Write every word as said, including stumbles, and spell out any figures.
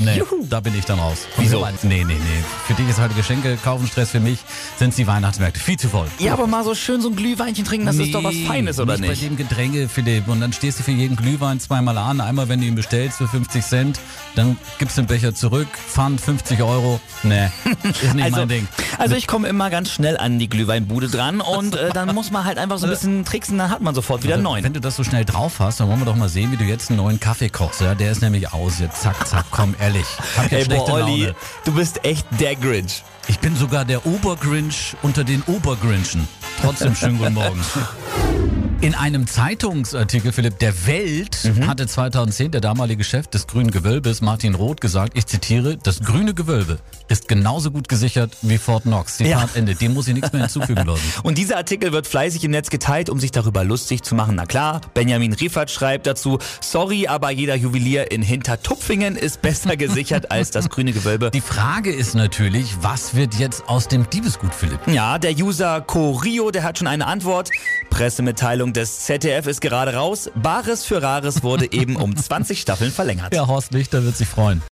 Nee, Juhu. da bin ich dann raus. Wieso? Nee, nee, nee. Für dich ist heute Geschenke kaufen Stress, für mich sind die Weihnachtsmärkte viel zu voll. Ja, aber mal so schön so ein Glühweinchen trinken, das ist doch was Feines, oder nicht? Nicht bei dem Getränke, Philipp. Und dann stehst du für jeden Glühwein zweimal an. Einmal, wenn du ihn bestellst für fünfzig Cent, dann gibst du den Becher zurück, Pfand fünfzig Euro. Nee, ist nicht also, mein Ding. Also ich komme immer ganz schnell an die Glühweinbude dran und äh, dann muss man halt einfach so ein bisschen tricksen, dann hat man sofort wieder einen neuen. Wenn du das so schnell drauf hast, dann wollen wir doch mal sehen, wie du jetzt einen neuen Kaffee kochst. Ja? Der ist nämlich aus jetzt. Zack, zack, komm, ehrlich. Hab Ey, jetzt boah, schlechte Olli, Laune. du bist echt der Grinch. Ich bin sogar der Obergrinch unter den Obergrinchen. Trotzdem schönen guten Morgen. In einem Zeitungsartikel, Philipp, der Welt Mhm. hatte zweitausendzehn der damalige Chef des Grünen Gewölbes, Martin Roth, gesagt, ich zitiere, das grüne Gewölbe ist genauso gut gesichert wie Fort Knox. Zitat Ja. Ende. Dem muss ich nichts mehr hinzufügen, Leute. Und dieser Artikel wird fleißig im Netz geteilt, um sich darüber lustig zu machen. Na klar, Benjamin Riefert schreibt dazu, sorry, aber jeder Juwelier in Hintertupfingen ist besser gesichert als das grüne Gewölbe. Die Frage ist natürlich, was wird jetzt aus dem Diebesgut, Philipp? Ja, der User Corio, der hat schon eine Antwort. Pressemitteilung des Z D F ist gerade raus. Bares für Rares wurde eben um zwanzig Staffeln verlängert. Ja, Horst Lichter wird sich freuen.